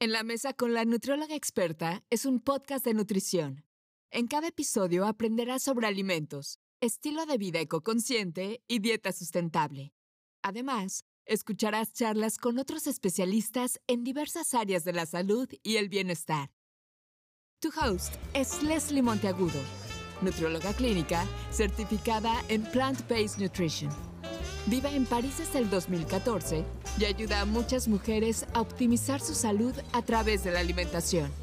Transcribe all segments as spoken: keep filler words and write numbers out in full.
En la mesa con la nutrióloga experta es un podcast de nutrición. En cada episodio aprenderás sobre alimentos, estilo de vida ecoconsciente y dieta sustentable. Además, escucharás charlas con otros especialistas en diversas áreas de la salud y el bienestar. Tu host es Leslie Monteagudo, nutrióloga clínica certificada en Plant-Based Nutrition. Vive en París desde el dos mil catorce y ayuda a muchas mujeres a optimizar su salud a través de la alimentación.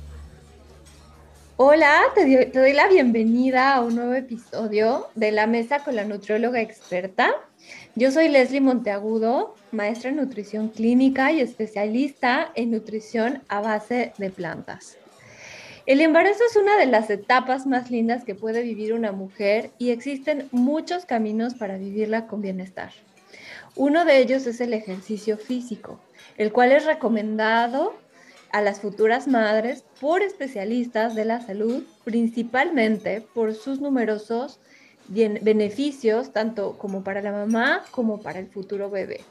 Hola, te, doy, te doy la bienvenida a un nuevo episodio de La Mesa con la Nutrióloga Experta. Yo soy Leslie Monteagudo, maestra en nutrición clínica y especialista en nutrición a base de plantas. El embarazo es una de las etapas más lindas que puede vivir una mujer y existen muchos caminos para vivirla con bienestar. Uno de ellos es el ejercicio físico, el cual es recomendado a las futuras madres por especialistas de la salud, principalmente por sus numerosos beneficios, tanto como para la mamá como para el futuro bebé.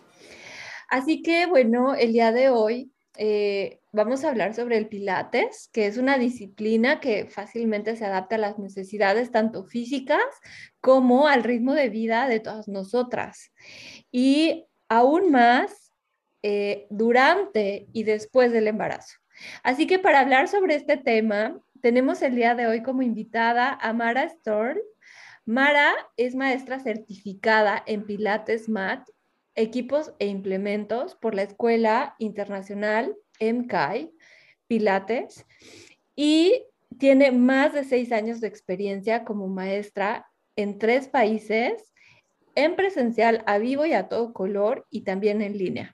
Así que, bueno, el día de hoy eh, vamos a hablar sobre el Pilates, que es una disciplina que fácilmente se adapta a las necesidades tanto físicas como al ritmo de vida de todas nosotras. Y aún más eh, durante y después del embarazo. Así que para hablar sobre este tema, tenemos el día de hoy como invitada a Mara Storl. Mara es maestra certificada en Pilates Mat, equipos e implementos por la Escuela Internacional M C A I Pilates y tiene más de seis años de experiencia como maestra en tres países, en presencial, a vivo y a todo color, y también en línea.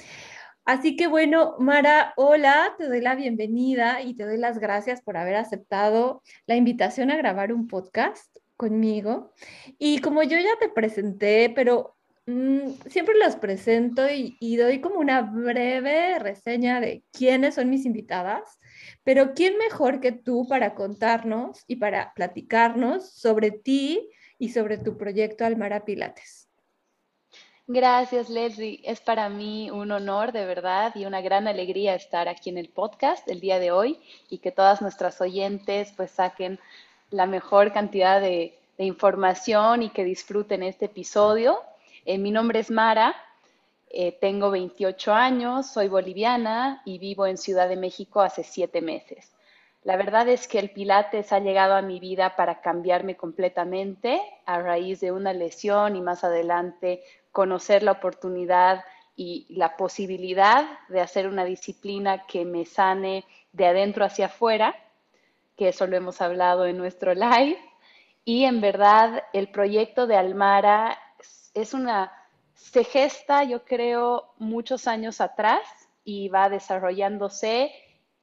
Así que bueno, Mara, hola, te doy la bienvenida y te doy las gracias por haber aceptado la invitación a grabar un podcast conmigo. Y como yo ya te presenté, pero mmm, siempre los presento y, y doy como una breve reseña de quiénes son mis invitadas, pero ¿quién mejor que tú para contarnos y para platicarnos sobre ti y sobre tu proyecto Almara Pilates? Gracias, Leslie. Es para mí un honor de verdad y una gran alegría estar aquí en el podcast el día de hoy y que todas nuestras oyentes pues saquen la mejor cantidad de, de información y que disfruten este episodio. Eh, mi nombre es Mara, eh, tengo veintiocho años, soy boliviana y vivo en Ciudad de México hace siete meses. La verdad es que el Pilates ha llegado a mi vida para cambiarme completamente a raíz de una lesión y más adelante conocer la oportunidad y la posibilidad de hacer una disciplina que me sane de adentro hacia afuera, que eso lo hemos hablado en nuestro live. Y en verdad el proyecto de Almara es una, se gesta yo creo muchos años atrás y va desarrollándose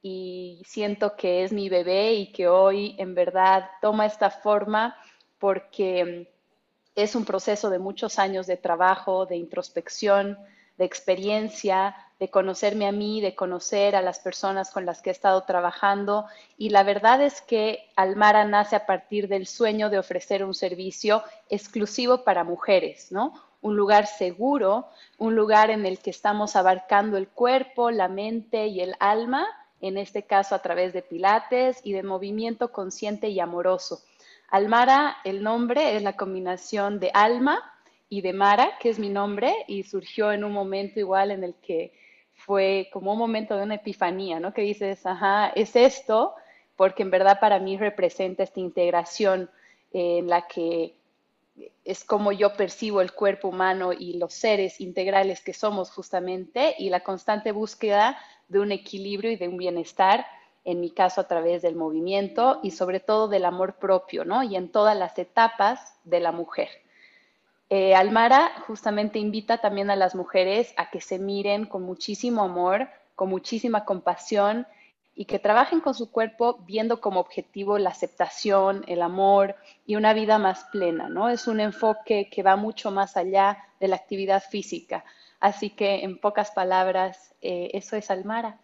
y siento que es mi bebé y que hoy en verdad toma esta forma porque es un proceso de muchos años de trabajo, de introspección, de experiencia, de conocerme a mí, de conocer a las personas con las que he estado trabajando. Y la verdad es que Almara nace a partir del sueño de ofrecer un servicio exclusivo para mujeres, ¿no? Un lugar seguro, un lugar en el que estamos abarcando el cuerpo, la mente y el alma, en este caso a través de pilates y de movimiento consciente y amoroso. Almara, el nombre es la combinación de alma y de Mara, que es mi nombre, y surgió en un momento igual en el que fue como un momento de una epifanía, ¿no? Que dices, ajá, es esto, porque en verdad para mí representa esta integración eh, en la que es como yo percibo el cuerpo humano y los seres integrales que somos justamente, y la constante búsqueda de un equilibrio y de un bienestar, en mi caso a través del movimiento y sobre todo del amor propio, ¿no? Y en todas las etapas de la mujer. Eh, Almara justamente invita también a las mujeres a que se miren con muchísimo amor, con muchísima compasión y que trabajen con su cuerpo viendo como objetivo la aceptación, el amor y una vida más plena, ¿no? Es un enfoque que va mucho más allá de la actividad física. Así que, en pocas palabras, eh, eso es Almara.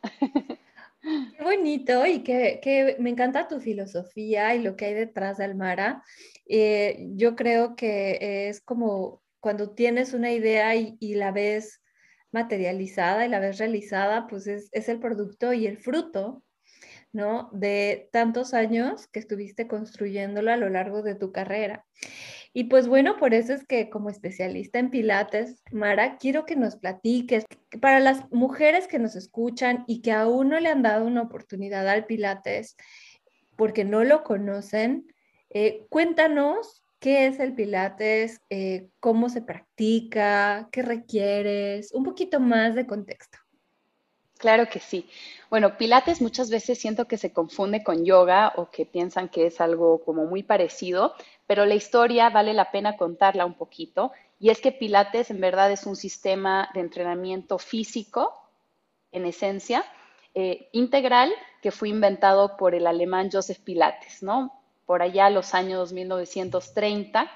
Qué bonito y que, que me encanta tu filosofía y lo que hay detrás de Almara. Eh, yo creo que es como cuando tienes una idea y, y la ves materializada y la ves realizada, pues es, es el producto y el fruto, ¿no? De tantos años que estuviste construyéndolo a lo largo de tu carrera. Y pues bueno, por eso es que como especialista en Pilates, Mara, quiero que nos platiques, para las mujeres que nos escuchan y que aún no le han dado una oportunidad al Pilates porque no lo conocen, eh, cuéntanos qué es el Pilates, eh, cómo se practica, qué requieres, un poquito más de contexto. Claro que sí. Bueno, Pilates muchas veces siento que se confunde con yoga o que piensan que es algo como muy parecido, pero la historia vale la pena contarla un poquito. Y es que Pilates en verdad es un sistema de entrenamiento físico, en esencia, eh, integral, que fue inventado por el alemán Joseph Pilates, ¿no? Por allá los años mil novecientos treinta,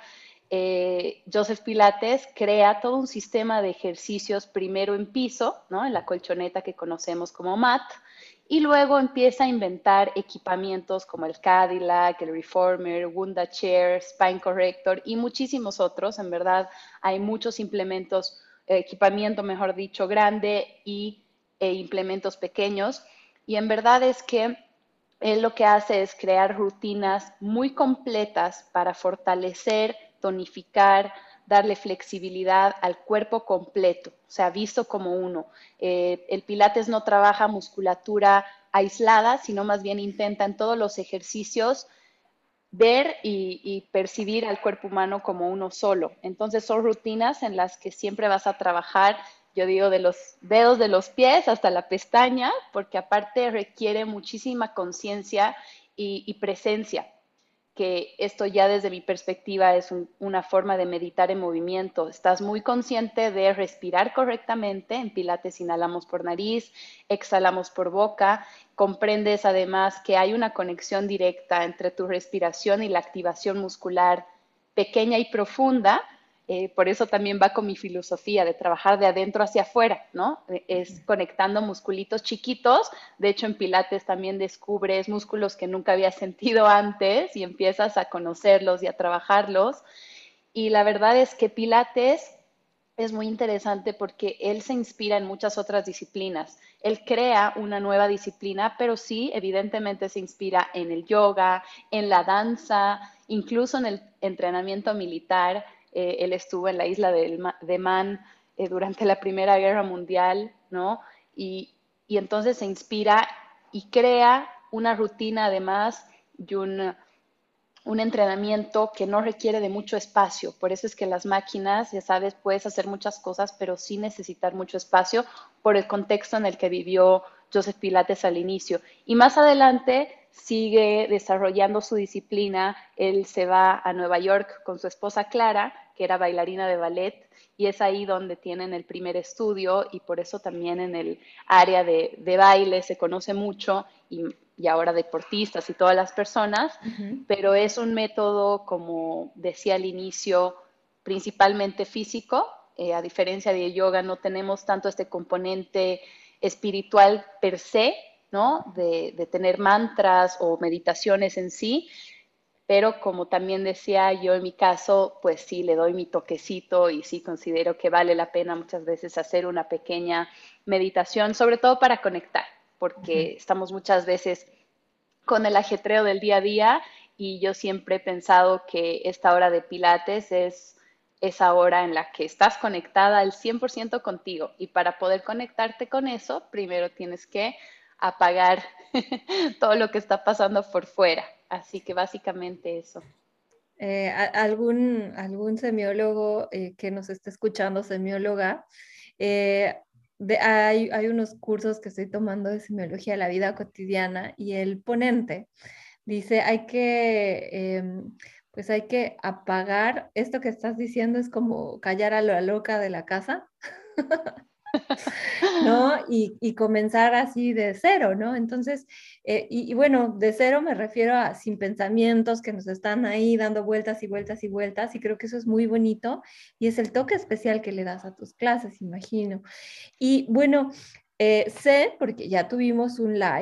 eh, Joseph Pilates crea todo un sistema de ejercicios primero en piso, ¿no? En la colchoneta que conocemos como mat, y luego empieza a inventar equipamientos como el Cadillac, el Reformer, Wunda Chair, Spine Corrector y muchísimos otros. En verdad, hay muchos implementos, eh, equipamiento, mejor dicho, grande y e implementos pequeños. Y en verdad es que él lo que hace es crear rutinas muy completas para fortalecer, tonificar, darle flexibilidad al cuerpo completo, o sea, visto como uno. Eh, el Pilates no trabaja musculatura aislada, sino más bien intenta en todos los ejercicios ver y, y, percibir al cuerpo humano como uno solo. Entonces son rutinas en las que siempre vas a trabajar, yo digo, de los dedos de los pies hasta la pestaña, porque aparte requiere muchísima conciencia y, y presencia, que esto ya desde mi perspectiva es un, una forma de meditar en movimiento. Estás muy consciente de respirar correctamente. En Pilates inhalamos por nariz, exhalamos por boca. Comprendes además que hay una conexión directa entre tu respiración y la activación muscular pequeña y profunda. Eh, por eso también va con mi filosofía de trabajar de adentro hacia afuera, ¿no? Es conectando musculitos chiquitos. De hecho, en Pilates también descubres músculos que nunca habías sentido antes y empiezas a conocerlos y a trabajarlos. Y la verdad es que Pilates es muy interesante porque él se inspira en muchas otras disciplinas. Él crea una nueva disciplina, pero sí, evidentemente se inspira en el yoga, en la danza, incluso en el entrenamiento militar. Eh, él estuvo en la isla de, de Man eh, durante la Primera Guerra Mundial, ¿no? Y, y entonces se inspira y crea una rutina además y un un entrenamiento que no requiere de mucho espacio. Por eso es que las máquinas, ya sabes, puedes hacer muchas cosas, pero sin necesitar mucho espacio por el contexto en el que vivió Joseph Pilates al inicio. Y más adelante sigue desarrollando su disciplina. Él se va a Nueva York con su esposa Clara, que era bailarina de ballet, y es ahí donde tienen el primer estudio y por eso también en el área de, de baile se conoce mucho y, y ahora deportistas y todas las personas, Uh-huh. pero es un método, como decía al inicio, principalmente físico. Eh, a diferencia de yoga, no tenemos tanto este componente espiritual per se, ¿no? De, de tener mantras o meditaciones en sí, pero como también decía yo en mi caso, pues sí le doy mi toquecito y sí considero que vale la pena muchas veces hacer una pequeña meditación, sobre todo para conectar, Uh-huh. porque estamos muchas veces con el ajetreo del día a día y yo siempre he pensado que esta hora de Pilates es esa hora en la que estás conectada al cien por ciento contigo y para poder conectarte con eso, primero tienes que apagar todo lo que está pasando por fuera. Así que básicamente eso. Eh, a- algún, algún semiólogo eh, que nos esté escuchando, semióloga, eh, de, hay, hay unos cursos que estoy tomando de semiología de la vida cotidiana y el ponente dice, hay que, em, pues hay que apagar, esto que estás diciendo es como callar a la loca de la casa, ¿no? Y, y comenzar así de cero, ¿no? Entonces, eh, y, y bueno, de cero me refiero a sin pensamientos que nos están ahí dando vueltas y vueltas y vueltas, y creo que eso es muy bonito y es el toque especial que le das a tus clases, imagino. Y bueno, eh, sé, porque ya tuvimos un live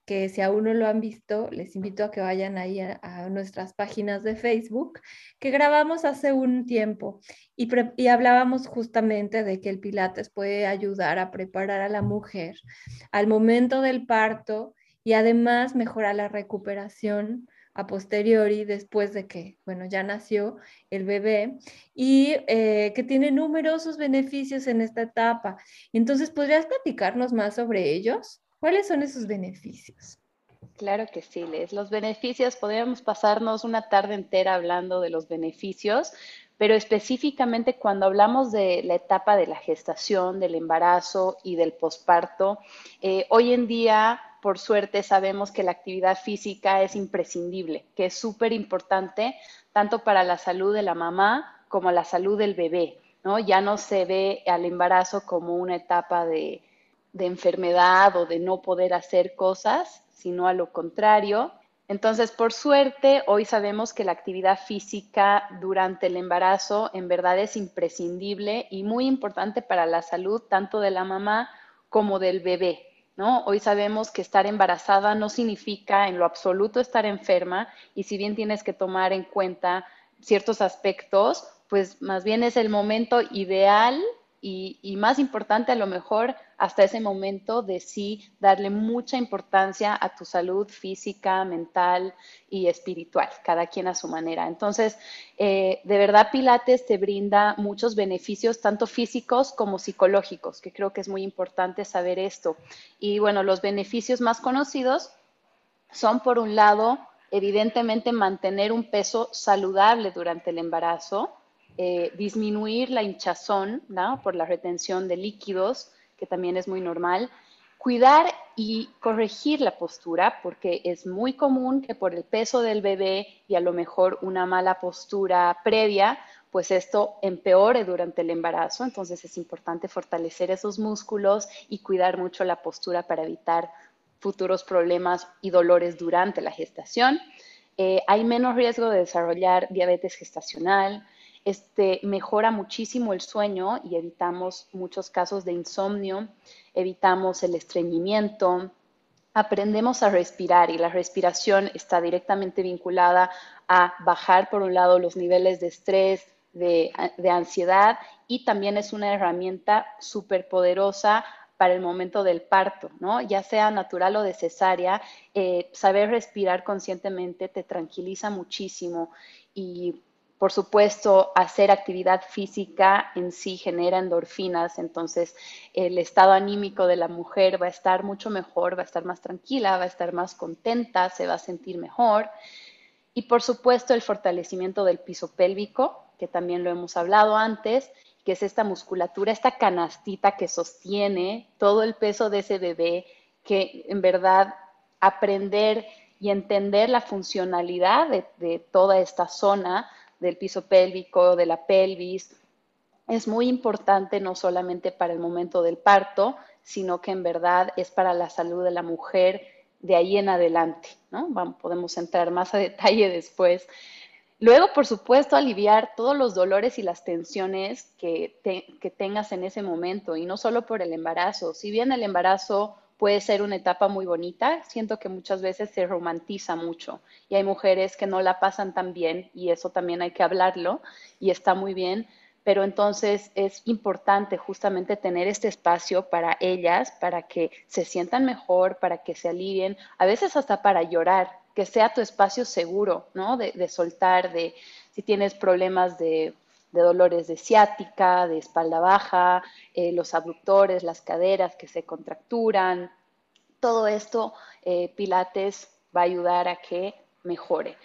que si aún no lo han visto, les invito a que vayan ahí a, a nuestras páginas de Facebook, que grabamos hace un tiempo y, pre- y hablábamos justamente de que el Pilates puede ayudar a preparar a la mujer al momento del parto y además mejora la recuperación a posteriori después de que, bueno, ya nació el bebé y eh, que tiene numerosos beneficios en esta etapa. Entonces, ¿podrías platicarnos más sobre ellos? ¿Cuáles son esos beneficios? Claro que sí, Les. Los beneficios, podríamos pasarnos una tarde entera hablando de los beneficios, pero específicamente cuando hablamos de la etapa de la gestación, del embarazo y del posparto, eh, hoy en día, por suerte, sabemos que la actividad física es imprescindible, que es súper importante tanto para la salud de la mamá como la salud del bebé, ¿no? Ya no se ve al embarazo como una etapa de de enfermedad o de no poder hacer cosas, sino a lo contrario. Entonces, por suerte, hoy sabemos que la actividad física durante el embarazo en verdad es imprescindible y muy importante para la salud tanto de la mamá como del bebé, ¿no? Hoy sabemos que estar embarazada no significa en lo absoluto estar enferma y si bien tienes que tomar en cuenta ciertos aspectos, pues más bien es el momento ideal y, y más importante a lo mejor hasta ese momento de sí darle mucha importancia a tu salud física, mental y espiritual, cada quien a su manera. Entonces, eh, de verdad Pilates te brinda muchos beneficios, tanto físicos como psicológicos, que creo que es muy importante saber esto. Y bueno, los beneficios más conocidos son, por un lado, evidentemente mantener un peso saludable durante el embarazo, eh, disminuir la hinchazón, ¿no? Por la retención de líquidos, que también es muy normal, cuidar y corregir la postura, porque es muy común que por el peso del bebé y a lo mejor una mala postura previa, pues esto empeore durante el embarazo. Entonces es importante fortalecer esos músculos y cuidar mucho la postura para evitar futuros problemas y dolores durante la gestación. Eh, hay menos riesgo de desarrollar diabetes gestacional. Este mejora muchísimo el sueño y evitamos muchos casos de insomnio, evitamos el estreñimiento, aprendemos a respirar y la respiración está directamente vinculada a bajar, por un lado, los niveles de estrés, de, de ansiedad y también es una herramienta súper poderosa para el momento del parto, ¿no? Ya sea natural o de cesárea, eh, saber respirar conscientemente te tranquiliza muchísimo y por supuesto, hacer actividad física en sí genera endorfinas, entonces el estado anímico de la mujer va a estar mucho mejor, va a estar más tranquila, va a estar más contenta, se va a sentir mejor. Y por supuesto el fortalecimiento del piso pélvico, que también lo hemos hablado antes, que es esta musculatura, esta canastita que sostiene todo el peso de ese bebé, que en verdad aprender y entender la funcionalidad de, de toda esta zona del piso pélvico, de la pelvis, es muy importante no solamente para el momento del parto, sino que en verdad es para la salud de la mujer de ahí en adelante, ¿no? Vamos, podemos entrar más a detalle después. Luego, por supuesto, aliviar todos los dolores y las tensiones que, te, que tengas en ese momento, y no solo por el embarazo. Si bien el embarazo puede ser una etapa muy bonita, siento que muchas veces se romantiza mucho y hay mujeres que no la pasan tan bien y eso también hay que hablarlo y está muy bien, pero entonces es importante justamente tener este espacio para ellas, para que se sientan mejor, para que se alivien, a veces hasta para llorar, que sea tu espacio seguro, ¿no? De, de soltar, de si tienes problemas de, de, dolores de ciática, de espalda baja, eh, los abductores, las caderas que se contracturan, todo esto eh, Pilates va a ayudar a que mejore.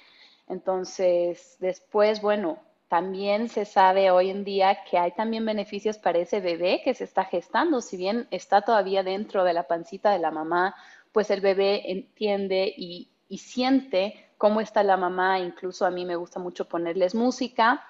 Entonces, después, bueno, también se sabe hoy en día que hay también beneficios para ese bebé que se está gestando. Si bien está todavía dentro de la pancita de la mamá, pues el bebé entiende y, y siente cómo está la mamá. Incluso a mí me gusta mucho ponerles música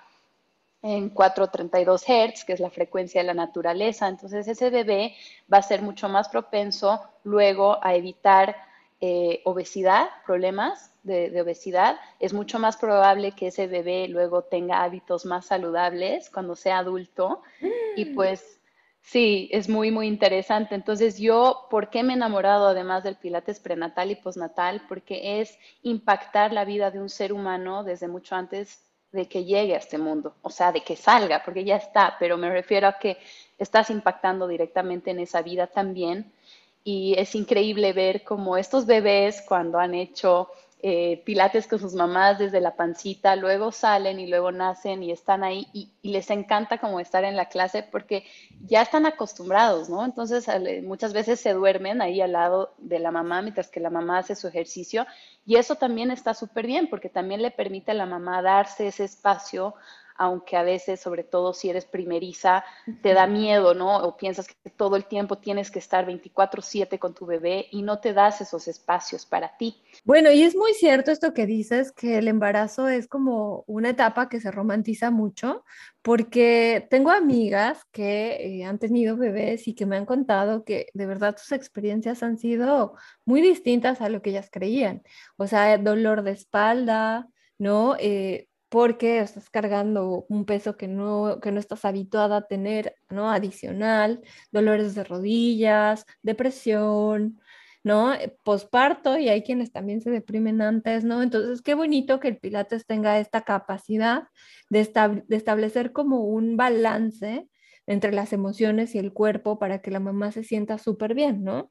en cuatrocientos treinta y dos Hz, que es la frecuencia de la naturaleza. Entonces ese bebé va a ser mucho más propenso luego a evitar eh, obesidad, problemas de, de obesidad. Es mucho más probable que ese bebé luego tenga hábitos más saludables cuando sea adulto. Y pues Sí, es muy, muy interesante. Entonces, yo, ¿por qué me he enamorado además del Pilates prenatal y postnatal? Porque es impactar la vida de un ser humano desde mucho antes de que llegue a este mundo, o sea, de que salga, porque ya está, pero me refiero a que estás impactando directamente en esa vida también. Y es increíble ver cómo estos bebés, cuando han hecho eh, pilates con sus mamás desde la pancita, luego salen y luego nacen y están ahí y, y les encanta como estar en la clase porque ya están acostumbrados, ¿no? Entonces al- muchas veces se duermen ahí al lado de la mamá mientras que la mamá hace su ejercicio y eso también está súper bien porque también le permite a la mamá darse ese espacio, aunque a veces, sobre todo si eres primeriza, te da Ujú. miedo, ¿no? O piensas que todo el tiempo tienes que estar veinticuatro siete con tu bebé y no te das esos espacios para ti. Bueno, y es muy cierto esto que dices, que el embarazo es como una etapa que se romantiza mucho, porque tengo amigas que eh, han tenido bebés y que me han contado que de verdad sus experiencias han sido muy distintas a lo que ellas creían. O sea, dolor de espalda, ¿no? Eh, porque estás cargando un peso que no, que no estás habituada a tener, ¿no? Adicional, dolores de rodillas, depresión, ¿no? Eh, Posparto, y hay quienes también se deprimen antes, ¿no? Entonces, qué bonito que el Pilates tenga esta capacidad de, estab- de establecer como un balance entre las emociones y el cuerpo para que la mamá se sienta súper bien, ¿no?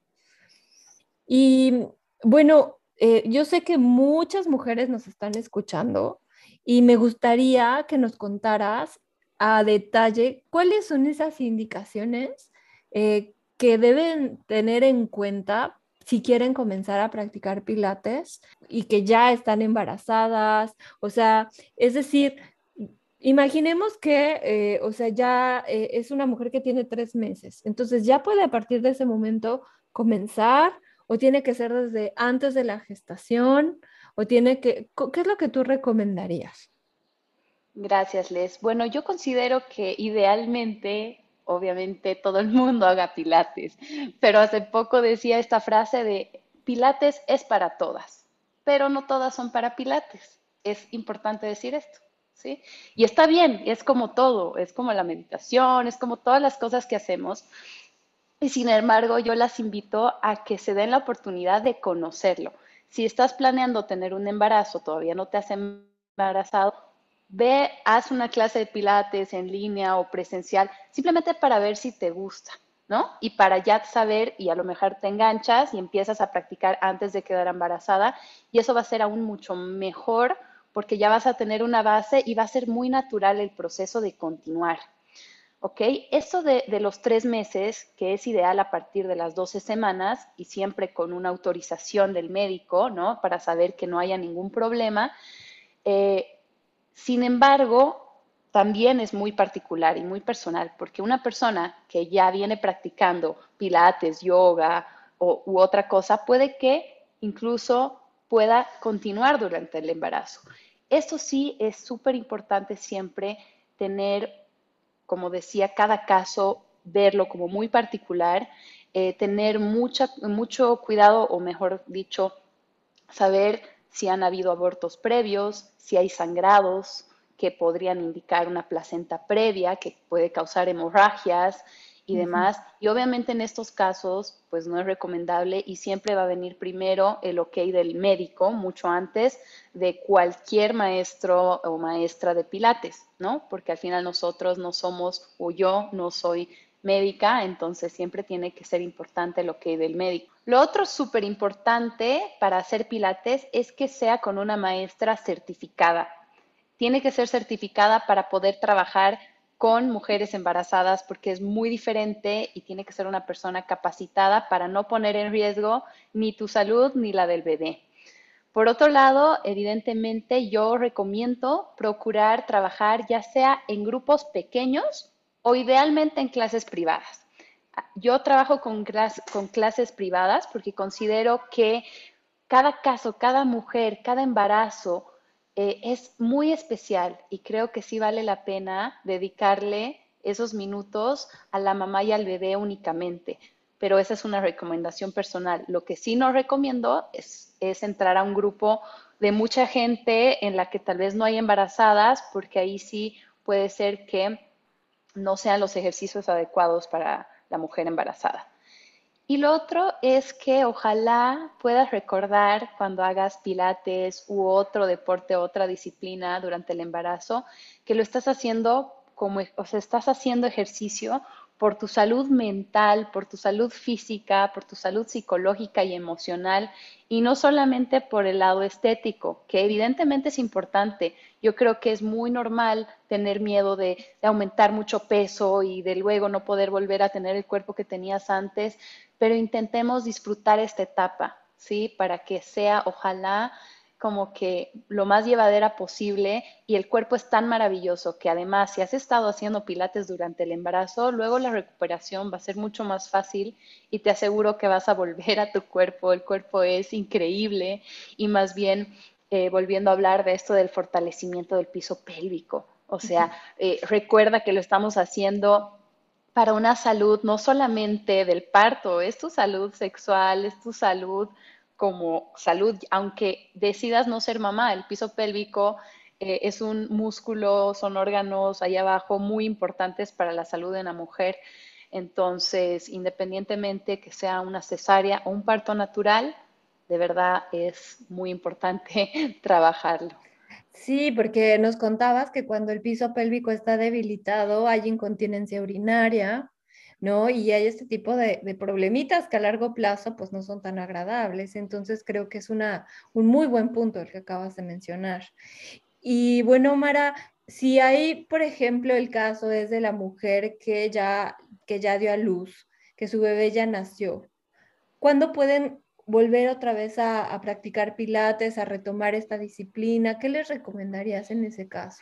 Y bueno, eh, yo sé que muchas mujeres nos están escuchando y me gustaría que nos contaras a detalle cuáles son esas indicaciones eh, que deben tener en cuenta si quieren comenzar a practicar pilates y que ya están embarazadas. O sea, es decir, imaginemos que, eh, o sea, ya eh, es una mujer que tiene tres meses, entonces ya puede a partir de ese momento comenzar o tiene que ser desde antes de la gestación o tiene que, co- ¿qué es lo que tú recomendarías? Gracias, Les. Bueno, yo considero que idealmente, obviamente, todo el mundo haga pilates, pero hace poco decía esta frase de pilates es para todas, pero no todas son para pilates. Es importante decir esto, ¿sí? Y está bien, es como todo, es como la meditación, es como todas las cosas que hacemos. Y sin embargo, yo las invito a que se den la oportunidad de conocerlo. Si estás planeando tener un embarazo, todavía no te has embarazado, ve, haz una clase de pilates en línea o presencial, simplemente para ver si te gusta, ¿no? Y para ya saber y a lo mejor te enganchas y empiezas a practicar antes de quedar embarazada y eso va a ser aún mucho mejor porque ya vas a tener una base y va a ser muy natural el proceso de continuar. ¿Ok? Esto de, de los tres meses, que es ideal a partir de las doce semanas y siempre con una autorización del médico, ¿no? Para saber que no haya ningún problema. Eh, Sin embargo, también es muy particular y muy personal, porque una persona que ya viene practicando pilates, yoga o, u otra cosa, puede que incluso pueda continuar durante el embarazo. Esto sí es súper importante siempre tener, como decía, cada caso, verlo como muy particular, eh, tener mucha, mucho cuidado, o mejor dicho, saber si han habido abortos previos, si hay sangrados que podrían indicar una placenta previa que puede causar hemorragias y Ujú. demás. Y obviamente en estos casos, pues no es recomendable y siempre va a venir primero el ok del médico, mucho antes de cualquier maestro o maestra de pilates, ¿no? Porque al final nosotros no somos, o yo no soy médica, entonces siempre tiene que ser importante lo que del médico. Lo otro súper importante para hacer pilates es que sea con una maestra certificada. Tiene que ser certificada para poder trabajar con mujeres embarazadas porque es muy diferente y tiene que ser una persona capacitada para no poner en riesgo ni tu salud ni la del bebé. Por otro lado, evidentemente yo recomiendo procurar trabajar ya sea en grupos pequeños o idealmente en clases privadas. Yo trabajo con, clas con clases privadas porque considero que cada caso, cada mujer, cada embarazo eh, es muy especial y creo que sí vale la pena dedicarle esos minutos a la mamá y al bebé únicamente. Pero esa es una recomendación personal. Lo que sí no recomiendo es, es entrar a un grupo de mucha gente en la que tal vez no hay embarazadas, porque ahí sí puede ser que no sean los ejercicios adecuados para la mujer embarazada. Y lo otro es que ojalá puedas recordar cuando hagas pilates u otro deporte, otra disciplina durante el embarazo, que lo estás haciendo como, o sea, estás haciendo ejercicio por tu salud mental, por tu salud física, por tu salud psicológica y emocional, y no solamente por el lado estético, que evidentemente es importante. Yo creo que es muy normal tener miedo de, de aumentar mucho peso y de luego no poder volver a tener el cuerpo que tenías antes, pero intentemos disfrutar esta etapa, ¿sí? Para que sea, ojalá, como que lo más llevadera posible, y el cuerpo es tan maravilloso que además si has estado haciendo pilates durante el embarazo, luego la recuperación va a ser mucho más fácil y te aseguro que vas a volver a tu cuerpo. El cuerpo es increíble y más bien eh, volviendo a hablar de esto del fortalecimiento del piso pélvico. O sea, eh, recuerda que lo estamos haciendo para una salud no solamente del parto, es tu salud sexual, es tu salud como salud, aunque decidas no ser mamá, el piso pélvico eh, es un músculo, son órganos ahí abajo muy importantes para la salud de una mujer. Entonces, independientemente que sea una cesárea o un parto natural, de verdad es muy importante trabajarlo. Sí, porque nos contabas que cuando el piso pélvico está debilitado hay incontinencia urinaria, ¿no? Y hay este tipo de, de problemitas que a largo plazo pues no son tan agradables. Entonces creo que es una, un muy buen punto el que acabas de mencionar. Y bueno, Mara, si hay, por ejemplo, el caso es de la mujer que ya, que ya dio a luz, que su bebé ya nació. ¿Cuándo pueden volver otra vez a, a practicar pilates, a retomar esta disciplina? ¿Qué les recomendarías en ese caso?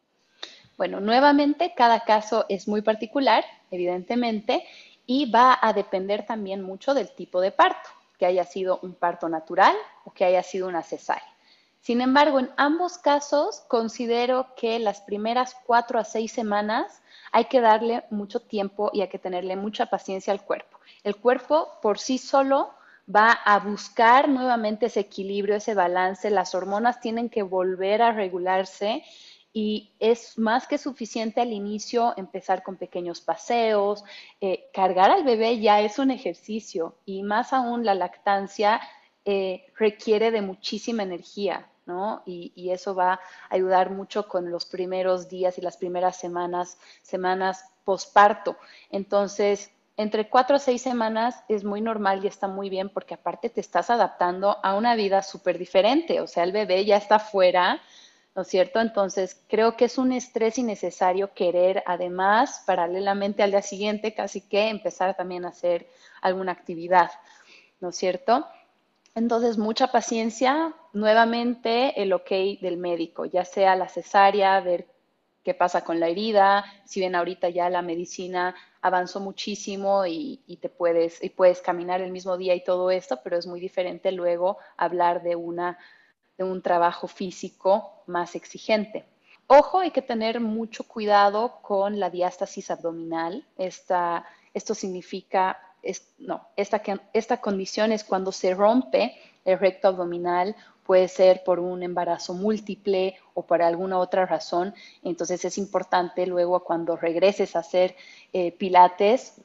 Bueno, nuevamente cada caso es muy particular, evidentemente, y va a depender también mucho del tipo de parto, que haya sido un parto natural o que haya sido una cesárea. Sin embargo, en ambos casos considero que las primeras cuatro a seis semanas hay que darle mucho tiempo y hay que tenerle mucha paciencia al cuerpo. El cuerpo por sí solo va a buscar nuevamente ese equilibrio, ese balance. Las hormonas tienen que volver a regularse y es más que suficiente al inicio empezar con pequeños paseos. Eh, cargar al bebé ya es un ejercicio y más aún la lactancia eh, requiere de muchísima energía, ¿no? Y, y, eso va a ayudar mucho con los primeros días y las primeras semanas, semanas posparto. Entonces, entre cuatro a seis semanas es muy normal y está muy bien porque aparte te estás adaptando a una vida súper diferente. O sea, el bebé ya está fuera, ¿no es cierto? Entonces, creo que es un estrés innecesario querer, además, paralelamente al día siguiente, casi que empezar también a hacer alguna actividad, ¿no es cierto? Entonces, mucha paciencia, nuevamente el ok del médico, ya sea la cesárea, ver qué pasa con la herida, si bien ahorita ya la medicina avanzó muchísimo y, y te puedes, y puedes caminar el mismo día y todo esto, pero es muy diferente luego hablar de una de un trabajo físico más exigente. Ojo, hay que tener mucho cuidado con la diástasis abdominal. Esta, esto significa, es, no, esta, esta condición es cuando se rompe el recto abdominal, puede ser por un embarazo múltiple o por alguna otra razón. Entonces es importante luego cuando regreses a hacer eh, pilates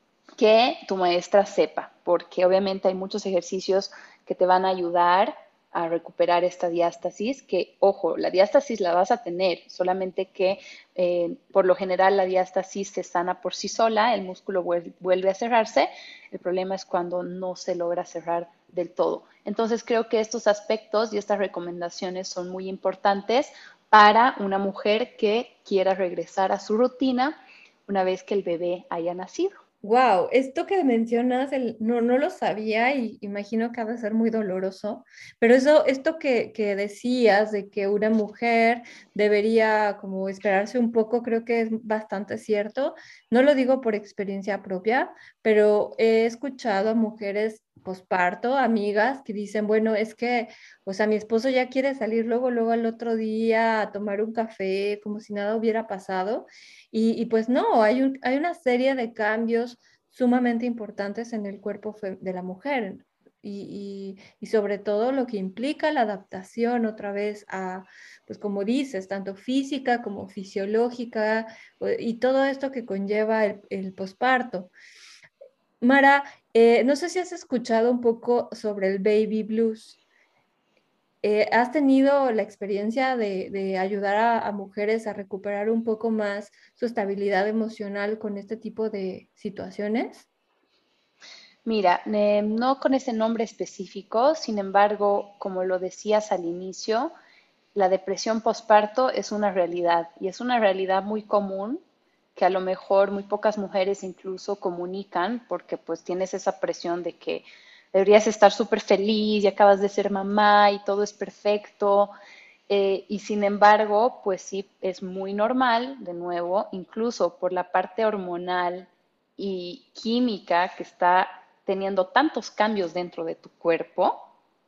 que tu maestra sepa, porque obviamente hay muchos ejercicios que te van a ayudar a recuperar esta diástasis, que, ojo, la diástasis la vas a tener, solamente que eh, por lo general la diástasis se sana por sí sola, el músculo vuelve a cerrarse, el problema es cuando no se logra cerrar del todo. Entonces creo que estos aspectos y estas recomendaciones son muy importantes para una mujer que quiera regresar a su rutina una vez que el bebé haya nacido. Wow, esto que mencionas, el, no, no lo sabía y imagino que ha de ser muy doloroso, pero eso, esto que, que decías de que una mujer debería como esperarse un poco, creo que es bastante cierto. No lo digo por experiencia propia, pero he escuchado a mujeres posparto, amigas, que dicen, bueno, es que, o sea, mi esposo ya quiere salir luego, luego al otro día a tomar un café, como si nada hubiera pasado. Y, y pues no, hay, un, hay una serie de cambios sumamente importantes en el cuerpo de la mujer. y, y, y sobre todo lo que implica la adaptación otra vez a, pues como dices, tanto física como fisiológica eh, y todo esto que conlleva el, el posparto. Mara, eh, no sé si has escuchado un poco sobre el baby blues. Eh, ¿has tenido la experiencia de, de ayudar a, a mujeres a recuperar un poco más su estabilidad emocional con este tipo de situaciones? Mira, eh, no con ese nombre específico, sin embargo, como lo decías al inicio, la depresión postparto es una realidad y es una realidad muy común que a lo mejor muy pocas mujeres incluso comunican porque pues tienes esa presión de que deberías estar súper feliz y acabas de ser mamá y todo es perfecto. Eh, y sin embargo, pues sí, es muy normal, de nuevo, incluso por la parte hormonal y química que está teniendo tantos cambios dentro de tu cuerpo,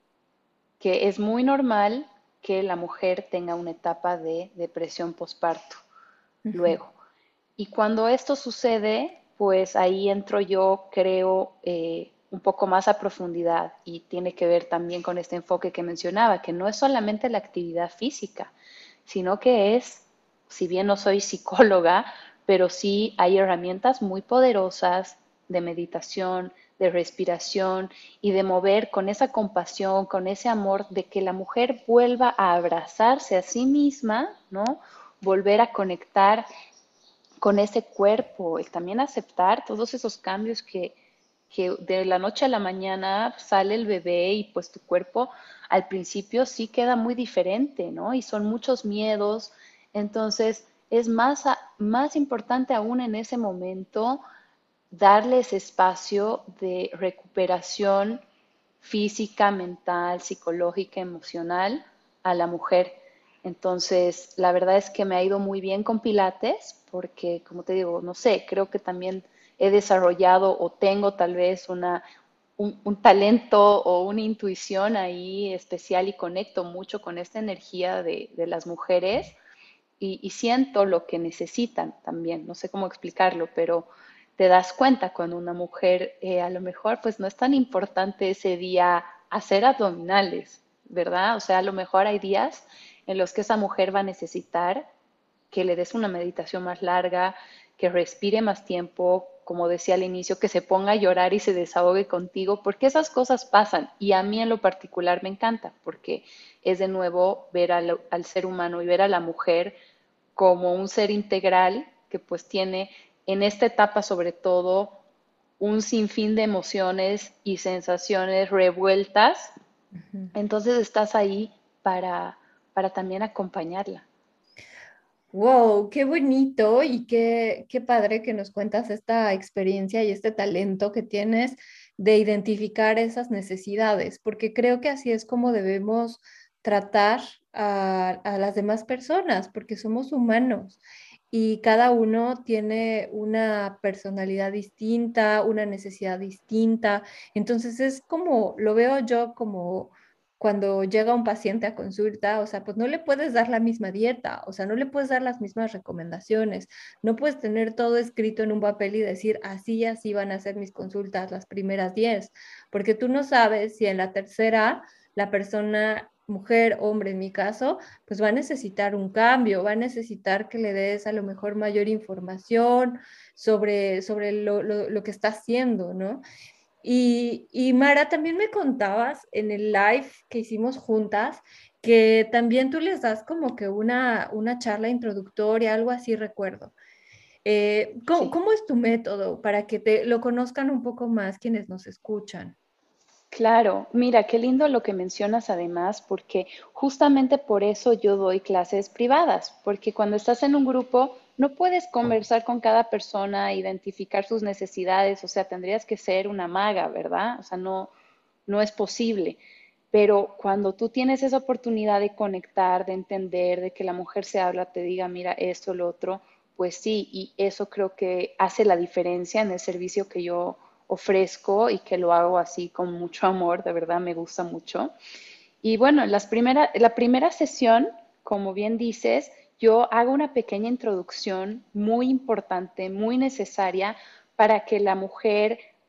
que es muy normal que la mujer tenga una etapa de depresión postparto Ujú, luego. Y cuando esto sucede, pues ahí entro yo, creo, eh, un poco más a profundidad y tiene que ver también con este enfoque que mencionaba, que no es solamente la actividad física, sino que es, si bien no soy psicóloga, pero sí hay herramientas muy poderosas de meditación, de respiración y de mover con esa compasión, con ese amor, de que la mujer vuelva a abrazarse a sí misma, ¿no? Volver a conectar con ese cuerpo, el también aceptar todos esos cambios que, que de la noche a la mañana sale el bebé y pues tu cuerpo al principio sí queda muy diferente, ¿no? Y son muchos miedos, entonces es más, a- más importante aún en ese momento darle ese espacio de recuperación física, mental, psicológica, emocional a la mujer. Entonces, la verdad es que me ha ido muy bien con Pilates porque, como te digo, no sé, creo que también he desarrollado o tengo tal vez una, un, un talento o una intuición ahí especial y conecto mucho con esta energía de, de las mujeres y, y siento lo que necesitan también. No sé cómo explicarlo, pero te das cuenta cuando una mujer eh, a lo mejor pues no es tan importante ese día hacer abdominales, ¿verdad? O sea, a lo mejor hay días en los que esa mujer va a necesitar que le des una meditación más larga, que respire más tiempo, como decía al inicio, que se ponga a llorar y se desahogue contigo, porque esas cosas pasan y a mí en lo particular me encanta, porque es de nuevo ver al, al ser humano y ver a la mujer como un ser integral que pues tiene en esta etapa sobre todo un sinfín de emociones y sensaciones revueltas, ujú. entonces estás ahí para, para también acompañarla. Wow, qué bonito y qué, qué padre que nos cuentas esta experiencia y este talento que tienes de identificar esas necesidades, porque creo que así es como debemos tratar a, a las demás personas, porque somos humanos y cada uno tiene una personalidad distinta, una necesidad distinta. Entonces es como, lo veo yo como cuando llega un paciente a consulta, o sea, pues no le puedes dar la misma dieta, o sea, no le puedes dar las mismas recomendaciones, no puedes tener todo escrito en un papel y decir, así y así van a ser mis consultas las primeras diez, porque tú no sabes si en la tercera la persona, mujer, hombre en mi caso, pues va a necesitar un cambio, va a necesitar que le des a lo mejor mayor información sobre, sobre lo, lo, lo que está haciendo, ¿no? Y, y Mara, también me contabas en el live que hicimos juntas que también tú les das como que una, una charla introductoria, algo así recuerdo. Eh, ¿cómo, Sí. cómo es tu método para que te lo conozcan un poco más quienes nos escuchan? Claro, mira, qué lindo lo que mencionas además, porque justamente por eso yo doy clases privadas, porque cuando estás en un grupo no puedes conversar con cada persona, identificar sus necesidades, o sea, tendrías que ser una maga, ¿verdad? O sea, no, no es posible. Pero cuando tú tienes esa oportunidad de conectar, de entender, de que la mujer se habla, te diga, mira, esto, lo otro, pues sí, y eso creo que hace la diferencia en el servicio que yo ofrezco y que lo hago así con mucho amor, de verdad me gusta mucho. Y bueno, las primera, la primera sesión, como bien dices, yo hago una pequeña introducción muy importante, muy necesaria para que la mujer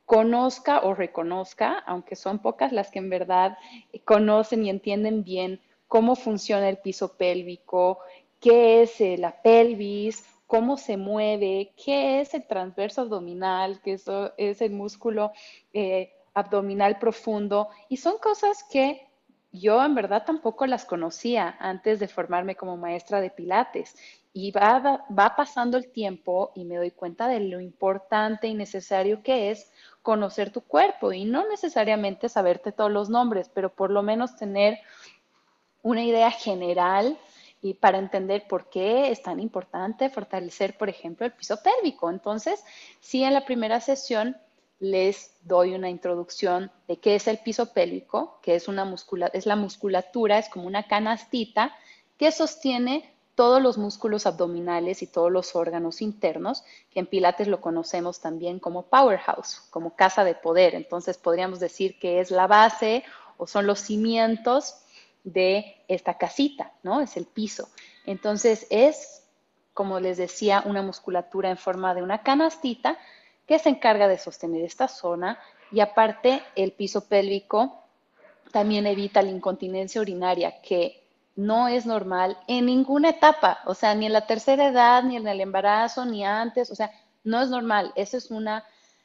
conozca o reconozca, aunque son pocas las que en verdad conocen y entienden bien cómo funciona el piso pélvico, qué es eh, la pelvis, cómo se mueve, qué es el transverso abdominal, que eso es el músculo eh, abdominal profundo. Y son cosas que yo en verdad tampoco las conocía antes de formarme como maestra de Pilates. Y va, va pasando el tiempo y me doy cuenta de lo importante y necesario que es conocer tu cuerpo y no necesariamente saberte todos los nombres, pero por lo menos tener una idea general y para entender por qué es tan importante fortalecer, por ejemplo, el piso pélvico. Entonces, sí, en la primera sesión les doy una introducción de qué es el piso pélvico, que es, una muscula es la musculatura, es como una canastita que sostiene todos los músculos abdominales y todos los órganos internos, que en Pilates lo conocemos también como powerhouse, como casa de poder. Entonces podríamos decir que es la base o son los cimientos de esta casita, ¿no? Es el piso. Entonces es, como les decía, una musculatura en forma de una canastita que se encarga de sostener esta zona y aparte el piso pélvico también evita la incontinencia urinaria que no es normal en ninguna etapa, o sea, ni en la tercera edad, ni en el embarazo, ni antes, o sea, no es normal. Eso es una,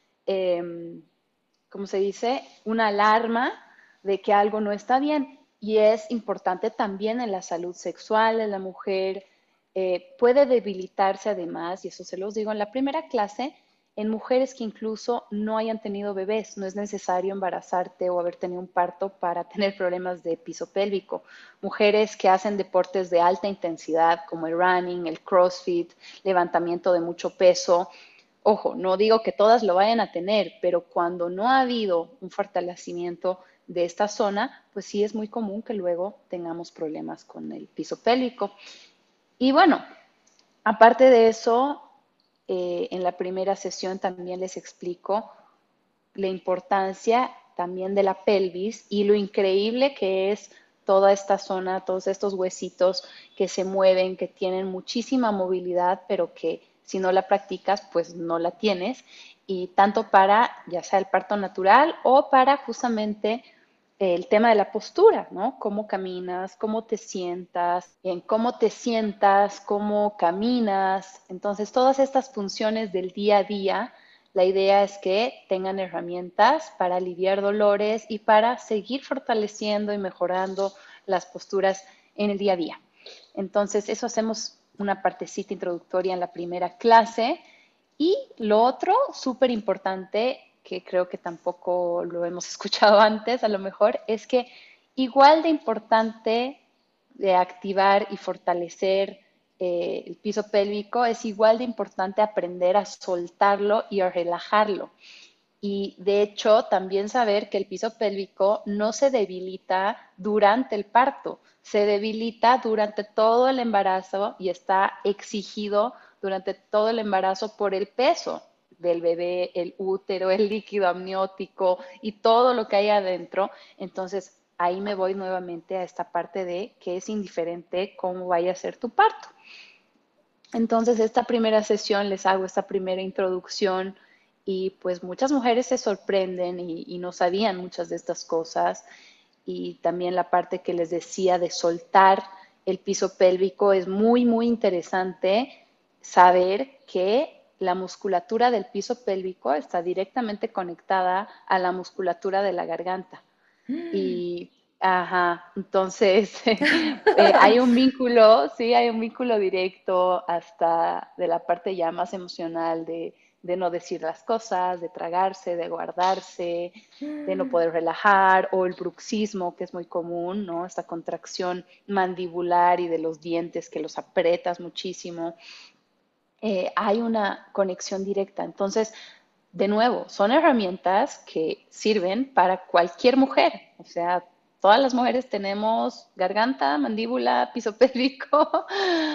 eh, ¿cómo se dice? Una alarma de que algo no está bien. Y es importante también en la salud sexual de la mujer. Eh, puede debilitarse además, y eso se los digo en la primera clase, en mujeres que incluso no hayan tenido bebés. No es necesario embarazarte o haber tenido un parto para tener problemas de piso pélvico. Mujeres que hacen deportes de alta intensidad como el running, el crossfit, levantamiento de mucho peso. Ojo, no digo que todas lo vayan a tener, pero cuando no ha habido un fortalecimiento de esta zona, pues sí es muy común que luego tengamos problemas con el piso pélvico. Y bueno, aparte de eso, eh, en la primera sesión también les explico la importancia también de la pelvis y lo increíble que es toda esta zona, todos estos huesitos que se mueven, que tienen muchísima movilidad, pero que si no la practicas, pues no la tienes. Y tanto para ya sea el parto natural o para justamente el tema de la postura, ¿no? Cómo caminas, cómo te sientas, en cómo te sientas, cómo caminas. Entonces, todas estas funciones del día a día, la idea es que tengan herramientas para aliviar dolores y para seguir fortaleciendo y mejorando las posturas en el día a día. Entonces, eso hacemos una partecita introductoria en la primera clase. Y lo otro, súper importante, que creo que tampoco lo hemos escuchado antes, a lo mejor, es que igual de importante de activar y fortalecer eh, el piso pélvico, es igual de importante aprender a soltarlo y a relajarlo. Y de hecho, también saber que el piso pélvico no se debilita durante el parto, se debilita durante todo el embarazo y está exigido durante todo el embarazo por el peso del bebé, el útero, el líquido amniótico y todo lo que hay adentro. Entonces, ahí me voy nuevamente a esta parte de que es indiferente cómo vaya a ser tu parto. Entonces, esta primera sesión les hago esta primera introducción y pues muchas mujeres se sorprenden y, y no sabían muchas de estas cosas. Y también la parte que les decía de soltar el piso pélvico es muy, muy interesante saber que la musculatura del piso pélvico está directamente conectada a la musculatura de la garganta. Y, ajá, entonces eh, hay un vínculo, sí, hay un vínculo directo hasta de la parte ya más emocional de, de no decir las cosas, de tragarse, de guardarse, de no poder relajar, o el bruxismo, que es muy común, ¿no? Esta contracción mandibular y de los dientes que los aprietas muchísimo. Eh, hay una conexión directa. Entonces, de nuevo, son herramientas que sirven para cualquier mujer. O sea, todas las mujeres tenemos garganta, mandíbula, piso pélvico.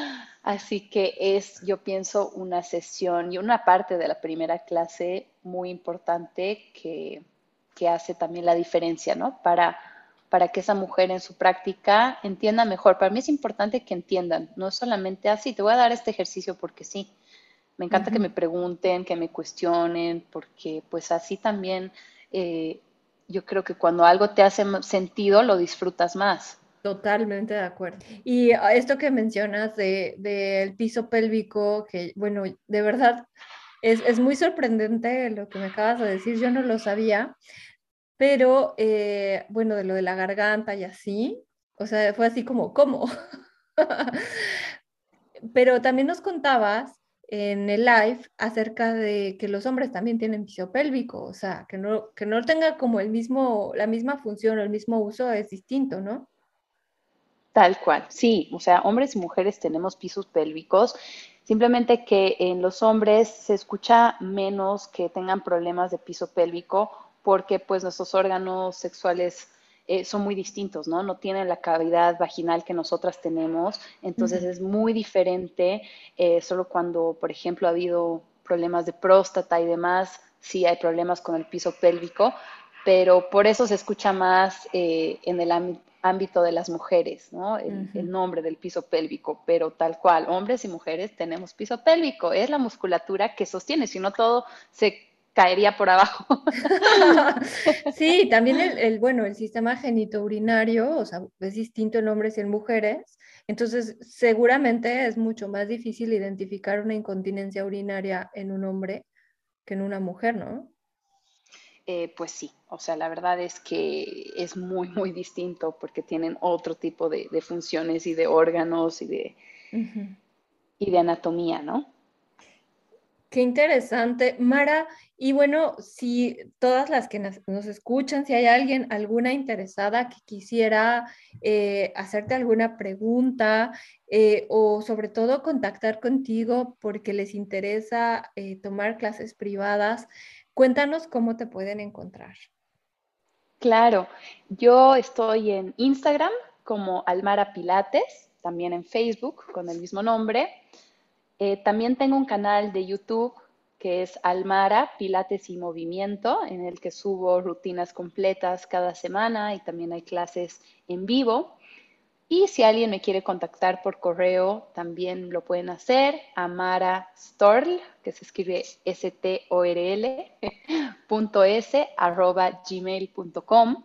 Así que es, yo pienso, una sesión y una parte de la primera clase muy importante que, que hace también la diferencia, ¿no? Para, para que esa mujer en su práctica entienda mejor. Para mí es importante que entiendan, no solamente así, te voy a dar este ejercicio porque sí, Me encanta que Ujú. me pregunten, que me cuestionen, porque pues así también eh, yo creo que cuando algo te hace m- sentido, lo disfrutas más. Totalmente de acuerdo. Y ah, esto que mencionas de, del piso pélvico, que bueno, de verdad es, es muy sorprendente lo que me acabas de decir, yo no lo sabía, pero eh, bueno, de lo de la garganta y así, o sea, fue así como, ¿cómo? Pero también nos contabas en el live acerca de que los hombres también tienen piso pélvico, o sea, que no, que no tenga como el mismo, la misma función o el mismo uso es distinto, ¿no? Tal cual, sí, o sea, hombres y mujeres tenemos pisos pélvicos, simplemente que en los hombres se escucha menos que tengan problemas de piso pélvico porque pues nuestros órganos sexuales eh, son muy distintos, ¿no? No tienen la cavidad vaginal que nosotras tenemos, entonces Ujú. es muy diferente, eh, solo cuando, por ejemplo, ha habido problemas de próstata y demás, sí hay problemas con el piso pélvico, pero por eso se escucha más eh, en el ámbito ámbito de las mujeres, ¿no? El, Ujú. el nombre del piso pélvico, pero tal cual, hombres y mujeres tenemos piso pélvico, es la musculatura que sostiene, si no todo se caería por abajo. Sí, también el, el, bueno, el sistema genitourinario, o sea, es distinto en hombres y en mujeres, entonces seguramente es mucho más difícil identificar una incontinencia urinaria en un hombre que en una mujer, ¿no? Eh, pues sí, o sea, la verdad es que es muy, muy distinto porque tienen otro tipo de, de funciones y de órganos y de, Ujú. y de anatomía, ¿no? Qué interesante, Mara. Y bueno, si todas las que nos, nos escuchan, si hay alguien, alguna interesada que quisiera eh, hacerte alguna pregunta eh, o sobre todo contactar contigo porque les interesa eh, tomar clases privadas, cuéntanos cómo te pueden encontrar. Claro, yo estoy en Instagram como Almara Pilates, también en Facebook con el mismo nombre. Eh, también tengo un canal de YouTube que es Almara Pilates y Movimiento, en el que subo rutinas completas cada semana y también hay clases en vivo. Y si alguien me quiere contactar por correo, también lo pueden hacer a Mara Storl, que se escribe S T O R L, punto S, arroba gmail punto com.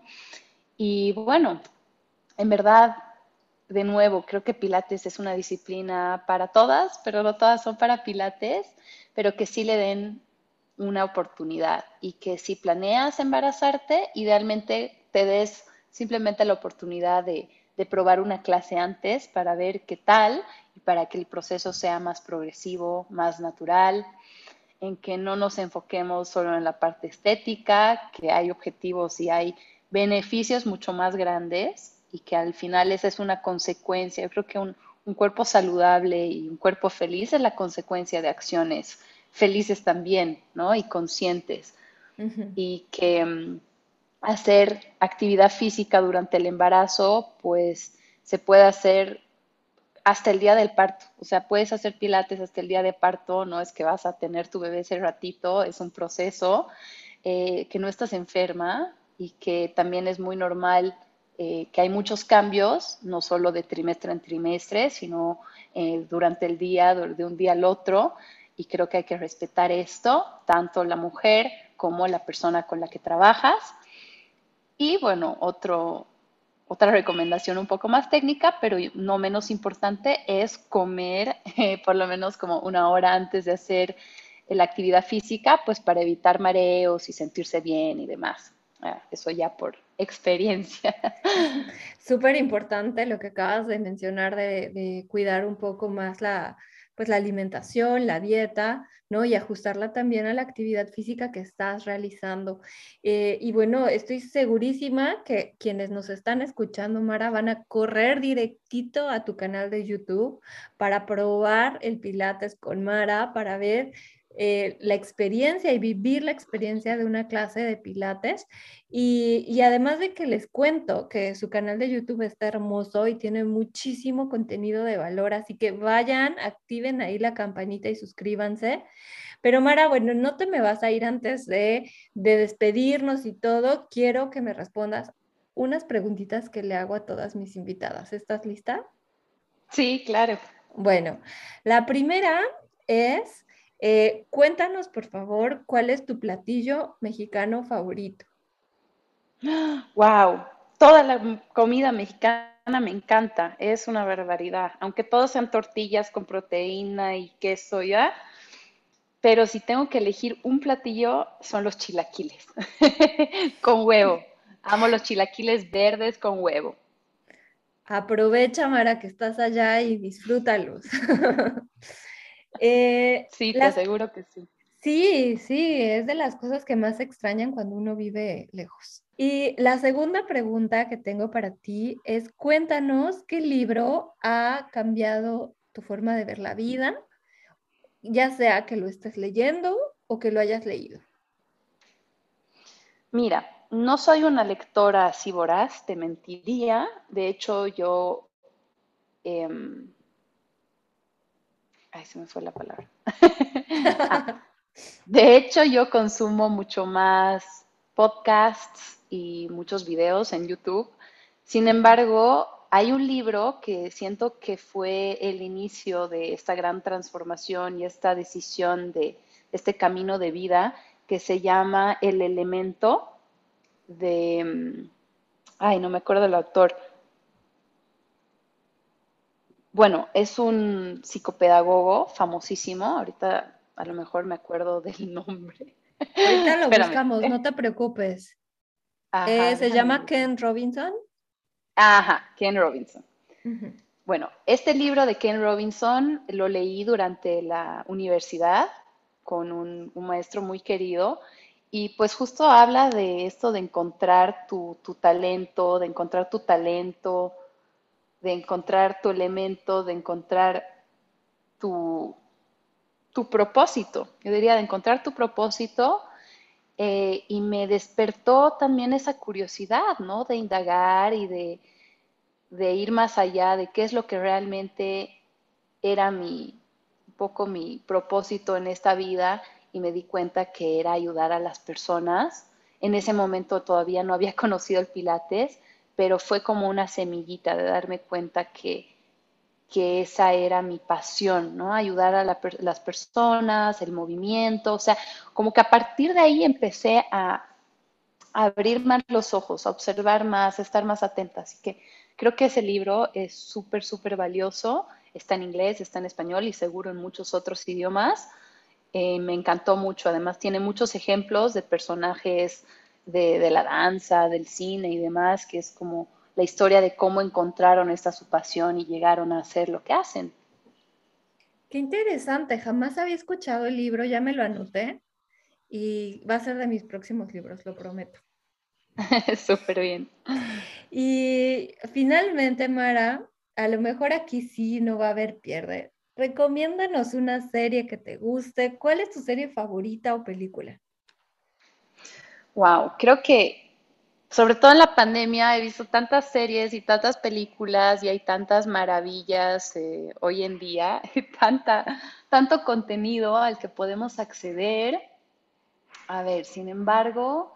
Y bueno, en verdad, de nuevo, creo que Pilates es una disciplina para todas, pero no todas son para Pilates, pero que sí le den una oportunidad y que si planeas embarazarte, idealmente te des simplemente la oportunidad de, de probar una clase antes para ver qué tal y para que el proceso sea más progresivo, más natural, en que no nos enfoquemos solo en la parte estética, que hay objetivos y hay beneficios mucho más grandes y que al final esa es una consecuencia. Yo creo que un, un cuerpo saludable y un cuerpo feliz es la consecuencia de acciones felices también, ¿no? Y conscientes. Ujú. Y que um, hacer actividad física durante el embarazo, pues se puede hacer hasta el día del parto. O sea, puedes hacer pilates hasta el día de parto, no es que vas a tener tu bebé ese ratito, es un proceso, eh, que no estás enferma y que también es muy normal, eh, que hay muchos cambios, no solo de trimestre en trimestre, sino eh, durante el día, de un día al otro. Y creo que hay que respetar esto, tanto la mujer como la persona con la que trabajas. Y bueno, otro, otra recomendación un poco más técnica, pero no menos importante, es comer eh, por lo menos como una hora antes de hacer la actividad física, pues para evitar mareos y sentirse bien y demás. Ah, eso ya por experiencia. Súper importante lo que acabas de mencionar de, de cuidar un poco más la, pues la alimentación, la dieta, ¿no? Y ajustarla también a la actividad física que estás realizando. Eh, y bueno, estoy segurísima que quienes nos están escuchando, Mara, van a correr directito a tu canal de YouTube para probar el Pilates con Mara, para ver eh, la experiencia y vivir la experiencia de una clase de Pilates. Y, y además de que les cuento que su canal de YouTube está hermoso y tiene muchísimo contenido de valor, así que vayan, activen ahí la campanita y suscríbanse. Pero Mara, bueno, no te me vas a ir antes de, de despedirnos y todo. Quiero que me respondas unas preguntitas que le hago a todas mis invitadas. ¿Estás lista? Sí, claro. Bueno, la primera es, Eh, cuéntanos, por favor, ¿cuál es tu platillo mexicano favorito? Wow, toda la m- comida mexicana me encanta, es una barbaridad, aunque todos sean tortillas con proteína y queso ya, pero si tengo que elegir un platillo son los chilaquiles con huevo. Amo los chilaquiles verdes con huevo. Aprovecha, Mara, que estás allá y disfrútalos. Eh, Sí, te las, aseguro que sí. sí, sí, es de las cosas que más se extrañan cuando uno vive lejos. Y la segunda pregunta que tengo para ti es, cuéntanos qué libro ha cambiado tu forma de ver la vida, ya sea que lo estés leyendo o que lo hayas leído. Mira, no soy una lectora así voraz, te mentiría. De hecho, yo... em, ay, se me fue la palabra. Ah, de hecho, yo consumo mucho más podcasts y muchos videos en YouTube. Sin embargo, hay un libro que siento que fue el inicio de esta gran transformación y esta decisión de este camino de vida que se llama El Elemento de, mm, ay, no me acuerdo del autor. Bueno, es un psicopedagogo famosísimo. Ahorita a lo mejor me acuerdo del nombre. Ahorita lo Espérame. buscamos, no te preocupes. Eh, Ajá, se déjame llama buscar. Ken Robinson. Ajá, Ken Robinson. Ujú. Bueno, este libro de Ken Robinson lo leí durante la universidad con un, un maestro muy querido y pues justo habla de esto de encontrar tu, tu talento, de encontrar tu talento, de encontrar tu elemento, de encontrar tu, tu propósito. Yo diría de encontrar tu propósito eh, y me despertó también esa curiosidad, ¿no? De indagar y de, de ir más allá de qué es lo que realmente era mi, un poco mi propósito en esta vida y me di cuenta que era ayudar a las personas. En ese momento todavía no había conocido el Pilates, pero fue como una semillita de darme cuenta que, que esa era mi pasión, ¿no? Ayudar a la per- las personas, el movimiento, o sea, como que a partir de ahí empecé a, a abrir más los ojos, a observar más, a estar más atenta. Así que creo que ese libro es súper, súper valioso. Está en inglés, está en español y seguro en muchos otros idiomas. Eh, me encantó mucho. Además, tiene muchos ejemplos de personajes de, de la danza, del cine y demás, que es como la historia de cómo encontraron esta su pasión y llegaron a hacer lo que hacen. Qué interesante, jamás había escuchado el libro, ya me lo anoté y va a ser de mis próximos libros, lo prometo. Súper bien. Y finalmente, Mara, a lo mejor aquí sí no va a haber pierde. Recomiéndanos una serie que te guste. ¿Cuál es tu serie favorita o película? Wow, creo que sobre todo en la pandemia he visto tantas series y tantas películas y hay tantas maravillas eh, hoy en día, tanta, tanto contenido al que podemos acceder. A ver, sin embargo,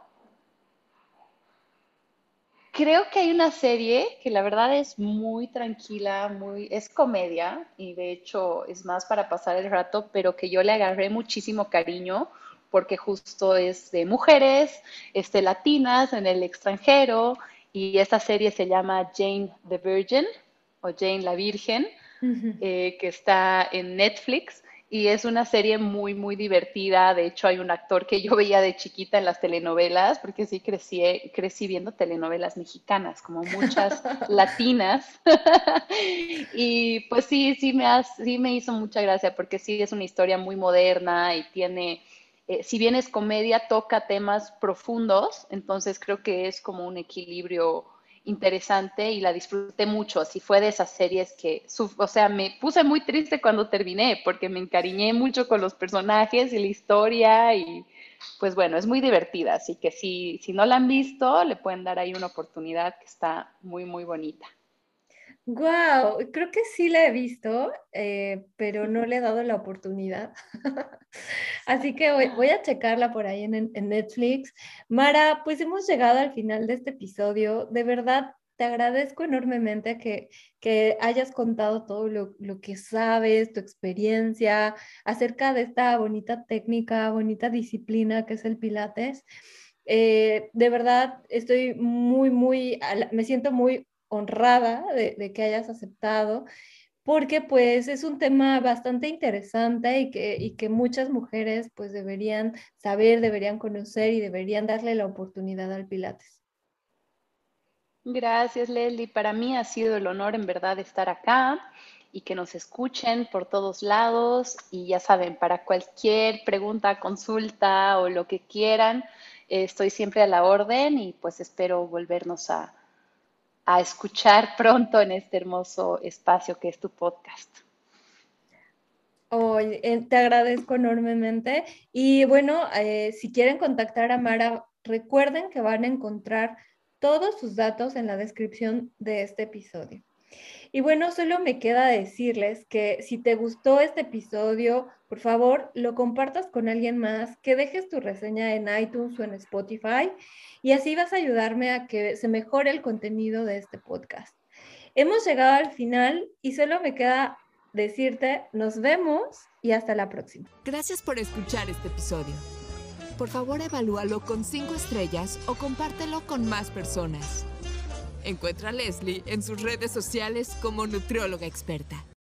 creo que hay una serie que la verdad es muy tranquila, muy, es comedia y de hecho es más para pasar el rato, pero que yo le agarré muchísimo cariño porque justo es de mujeres, este, latinas en el extranjero y esta serie se llama Jane the Virgin o Jane la Virgen Ujú. eh, que está en Netflix y es una serie muy, muy divertida. De hecho, hay un actor que yo veía de chiquita en las telenovelas, porque sí crecí, crecí viendo telenovelas mexicanas, como muchas latinas. Y pues sí, sí me, has- sí me hizo mucha gracia, porque sí es una historia muy moderna y tiene, eh, si bien es comedia, toca temas profundos, entonces creo que es como un equilibrio interesante y la disfruté mucho. Así fue de esas series que, su- o sea, me puse muy triste cuando terminé porque me encariñé mucho con los personajes y la historia y pues bueno, es muy divertida. Así que si, si no la han visto, le pueden dar ahí una oportunidad que está muy, muy bonita. Wow, creo que sí la he visto, eh, pero no le he dado la oportunidad. Así que voy, voy a checarla por ahí en, en Netflix. Mara, pues hemos llegado al final de este episodio. De verdad, te agradezco enormemente que, que hayas contado todo lo, lo que sabes, tu experiencia acerca de esta bonita técnica, bonita disciplina que es el Pilates. Eh, de verdad, estoy muy, muy, me siento muy honrada de, de que hayas aceptado, porque pues es un tema bastante interesante y que, y que muchas mujeres pues deberían saber, deberían conocer y deberían darle la oportunidad al Pilates. Gracias, Leslie. Para mí ha sido el honor en verdad estar acá y que nos escuchen por todos lados. Y ya saben, para cualquier pregunta, consulta o lo que quieran, eh, estoy siempre a la orden y pues espero volvernos a, a escuchar pronto en este hermoso espacio que es tu podcast. Oye, eh, te agradezco enormemente. Y bueno, eh, si quieren contactar a Mara, recuerden que van a encontrar todos sus datos en la descripción de este episodio. Y bueno, solo me queda decirles que si te gustó este episodio, por favor, lo compartas con alguien más, que dejes tu reseña en iTunes o en Spotify y así vas a ayudarme a que se mejore el contenido de este podcast. Hemos llegado al final y solo me queda decirte, nos vemos y hasta la próxima. Gracias por escuchar este episodio. Por favor, evalúalo con cinco estrellas o compártelo con más personas. Encuentra a Leslie en sus redes sociales como nutrióloga experta.